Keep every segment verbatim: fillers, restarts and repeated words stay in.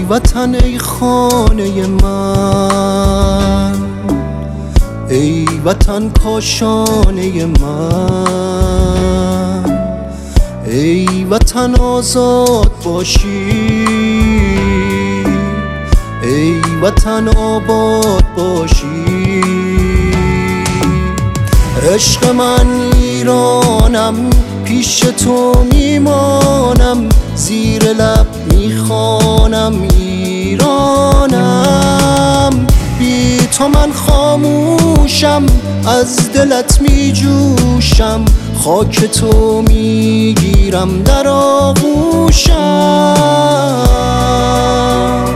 وطن ای خانه من، ای وطن کاشانه من، ای وطن آزاد باشی، ای وطن آباد باشی. عشق من ایرانم، پیش تو میمانم، زیر لب میخوانم ایرانم. بی تو من خاموشم، از دلت میجوشم، خاک تو میگیرم در آغوشم.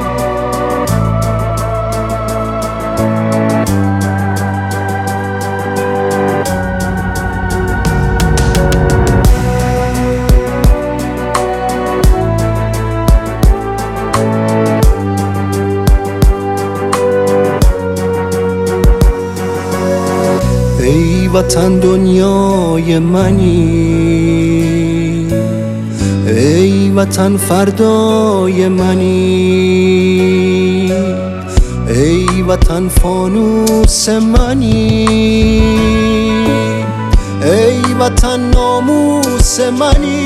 ای وطن دنیای منی، ای وطن فردای منی، ای وطن فانوس منی، ای وطن ناموس منی.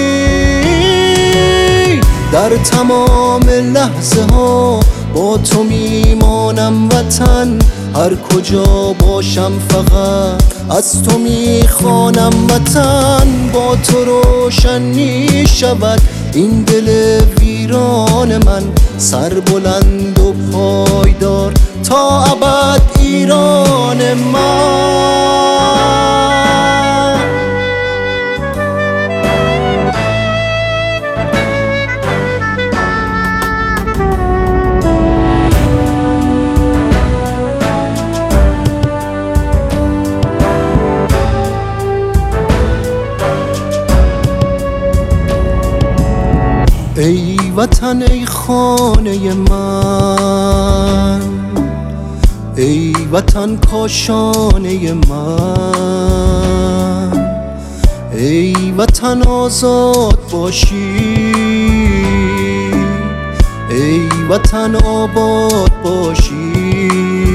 در تمام لحظه ها با تو میمانم وطن، هر کجا باشم فقط از تو میخوانم وطن. با تو روشن میشود این دل ویران من، سر بلند و پایدار تا ابد ایران من. ای وطن ای خانه من، ای وطن کاشانه من، ای وطن آزاد باشی، ای وطن آباد باشی.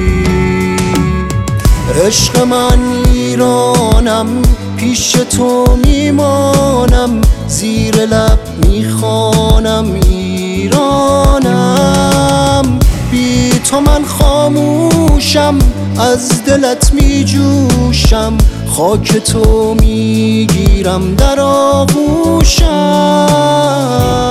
عشق من ایرانم، پیش تو میمانم، زیر لب میخوانم ایرانم. بی تو من خاموشم، از دلت میجوشم، خاک تو میگیرم در آغوشم.